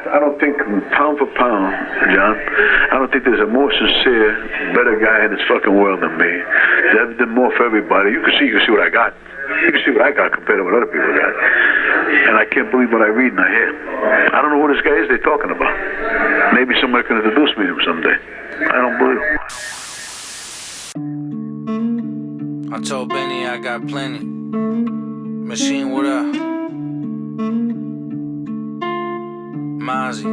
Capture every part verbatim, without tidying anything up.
I don't think, pound for pound, John, I don't think there's a more sincere, better guy in this fucking world than me. I've done more for everybody. You can see, you can see what I got. You can see what I got compared to what other people got. And I can't believe what I read and I hear. I don't know who this guy is they're talking about. Maybe somebody can introduce me to him someday. I don't believe it. I told Benny I got plenty. Machine, what up? Mozzie,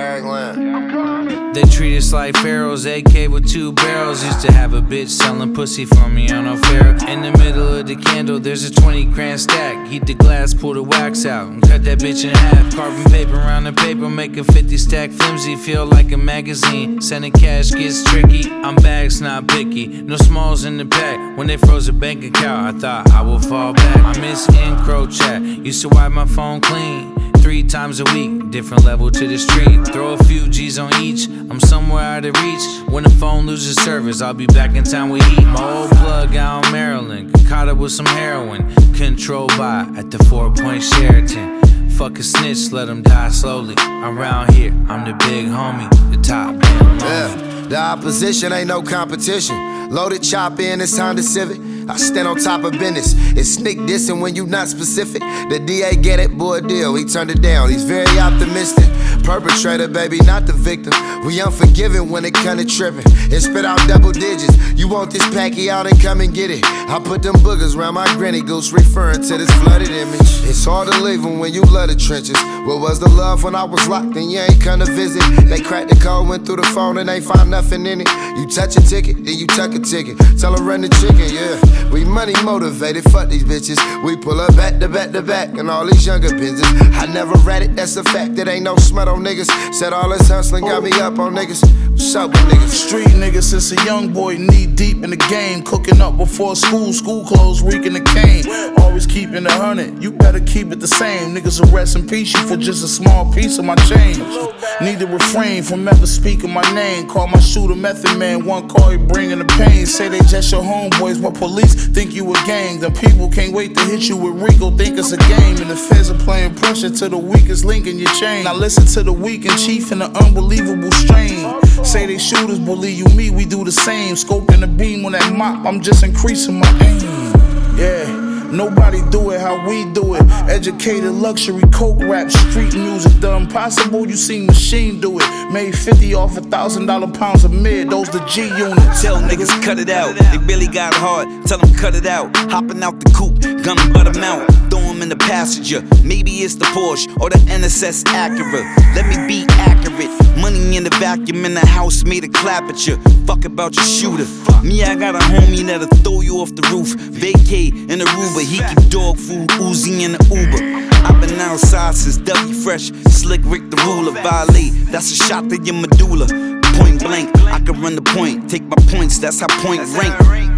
Gangland. They treat us like pharaohs, A K with two barrels. Used to have a bitch selling pussy for me on no fair. In the middle of the candle, there's a twenty grand stack. Heat the glass, pull the wax out, and cut that bitch in half. Carving paper around the paper, make a fifty stack flimsy. Feel like a magazine, sending cash gets tricky. I'm bags, not picky, no smalls in the pack. When they froze a bank account, I thought I would fall back. I miss in-crow chat, used to wipe my phone clean. Three times a week, different level to the street. Throw a few G's on each, I'm somewhere out of reach. When the phone loses service, I'll be back in town with heat. My old plug out in Maryland, caught up with some heroin. Control by at the Four Point Sheraton. Fuck a snitch, let him die slowly. Around here, I'm the big homie, the top man. Yeah, the opposition ain't no competition. Loaded chop in this Honda Civic. I stand on top of business. It's sneak dissing when you not specific. The D A get it, boy, deal. He turned it down. He's very optimistic. Perpetrator, baby, not the victim. We unforgiving when it come to tripping. It spit out double digits. You want this packy out and come and get it. I put them boogers around my granny goose, referring to this flooded image. It's hard to leave them when you love the trenches. What was the love when I was locked and you ain't come to visit? They cracked the code, went through the phone and ain't find nothing in it. You touch a ticket, then you tuck a ticket. Tell her run the chicken, yeah. We money motivated, fuck these bitches. We pull up back to back to back and all these younger business. I never read it, that's a fact. That ain't no smut on niggas. Said all this hustling got me up on niggas. What's up with niggas? Street niggas since a young boy, knee deep in the game. Cooking up before school, school clothes, reeking the cane. Always keeping it hundred, you better keep it the same. Niggas will rest in peace you for just a small piece of my change. Need to refrain from ever speaking my name. Call my shooter Method Man, one call you bringing the pain. Say they just your homeboys, but police think you a gang. The people can't wait to hit you with Rico, think it's a game. And the feds are playing pressure to the weakest link in your chain. Now listen to the weekend chief and the unbelievable strain. Say they shooters, believe you me, we do the same. Scoping the beam on that mop, I'm just increasing my aim. Yeah. Nobody do it how we do it. Educated luxury, coke rap, street music. The impossible, you seen Machine do it. Made fifty off a thousand dollar pounds of mid, those the G units. Tell niggas cut it out, they really got hard. Tell them cut it out, hopping out the coupe, gun butt them out. Throw them in the passenger, maybe it's the Porsche or the N S S Acura. Let me be accurate, money in the vacuum in the house made a clap at you. Fuck about your shooter. Me, I got a homie that'll throw you off the roof. Vacate in the Aruba, he keep dog food oozing in the Uber. I've been outside since W Fresh, Slick Rick the ruler. Violate, that's a shot to your medulla. Point blank, I can run the point, take my points, that's how point rank.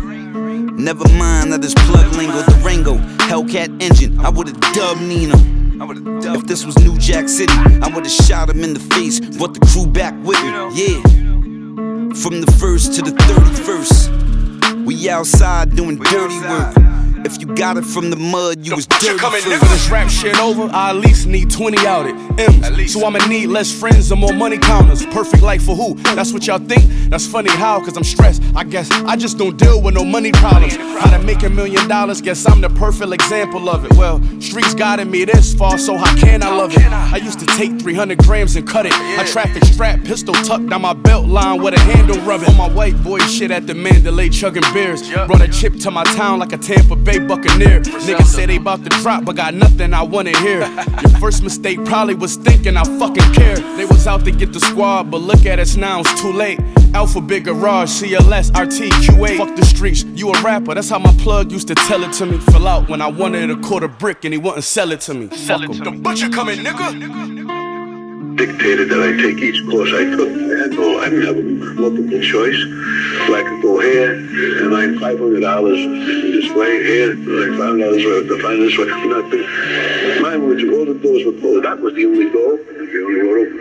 Never mind, I just plug lingo, the Rango, Hellcat engine, I would've dubbed Nino. If this was New Jack City, I would've shot him in the face, brought the crew back with me, yeah. From the first to the thirty-first, we outside doing dirty work. If you got it from the mud, you was dirty first. For this rap shit over, I at least need twenty out it. M's, so I'ma need less friends and more money counters. Perfect life for who? That's what y'all think? That's funny how, cause I'm stressed. I guess I just don't deal with no money problems. How to make a million dollars, guess I'm the perfect example of it. Well, streets guided me this far, so how can I love it? I used to take three hundred grams and cut it. A traffic strap, pistol tucked down my belt line with a handle rubbing. On my white boy shit at the Mandalay chugging beers. Brought a chip to my town like a Tampa Bay Buccaneer. Niggas say they bout to drop, but got nothing I wanna hear. Your first mistake probably was thinking I fucking care. They was out to get the squad, but look at us now, it's too late. Alpha Big Garage, C L S, R T Q A. Fuck the streets, you a rapper, that's how my plug used to tell it to me. Fell out when I wanted a quarter brick and he wouldn't sell it to me. Sell it to me. The butcher coming, nigga. Dictated that I take each course I took. I had no, I didn't have a multiple choice. So I could go here and I had five hundred dollars in this way, here, like five hundred dollars to find this way. Mine was all the doors were closed. That was the only door. The only door open.